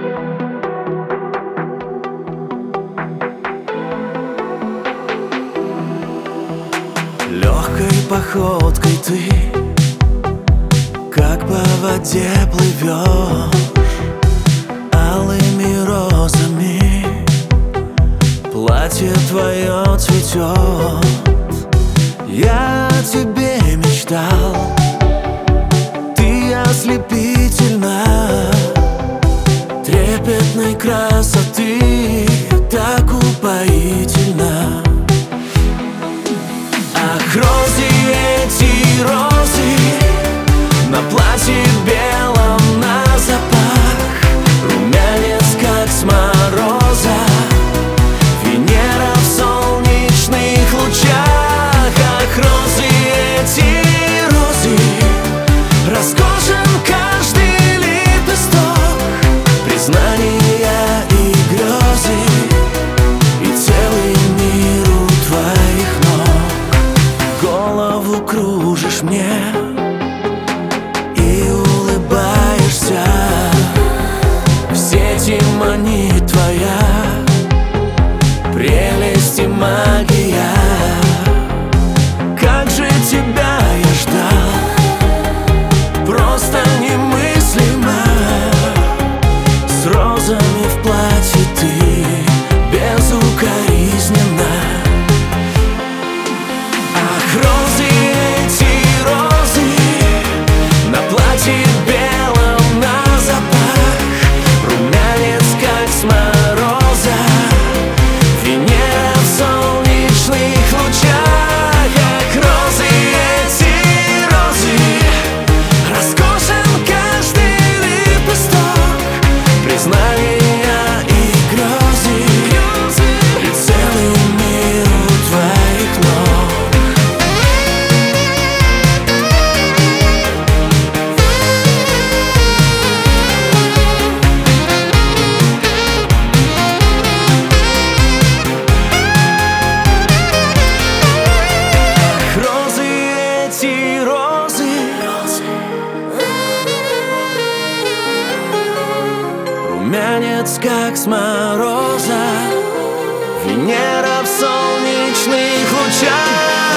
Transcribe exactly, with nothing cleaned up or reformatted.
Легкой походкой ты, как по воде плывешь, алыми розами платье твое цветет. Я о тебе мечтал, ты ослепительна, трепетной красоты, так упоительна. Ах, розы, эти розы, на платье белом на запах, румянец, как с мороза, Венера в солнечных лучах. Ах, розы, эти розы, роскошен каждый лепесток, признания и грезы, и целый мир у твоих ног. Голову кружишь мне и улыбаешься, в сети манит твоя прелесть и магия. Как же тебя я ждал, просто немыслимо, с розами в платье ты безукоризненно. Ах, розы, эти розы, на платье белом на запах, румянец, как с мороза, Венера в солнечных лучах. Ах, розы, эти розы, роскошен каждый лепесток, признания и грезы, и целый мир у твоих ног. Розы, эти розы, румянец, как с мороза, Венера в солнечных лучах.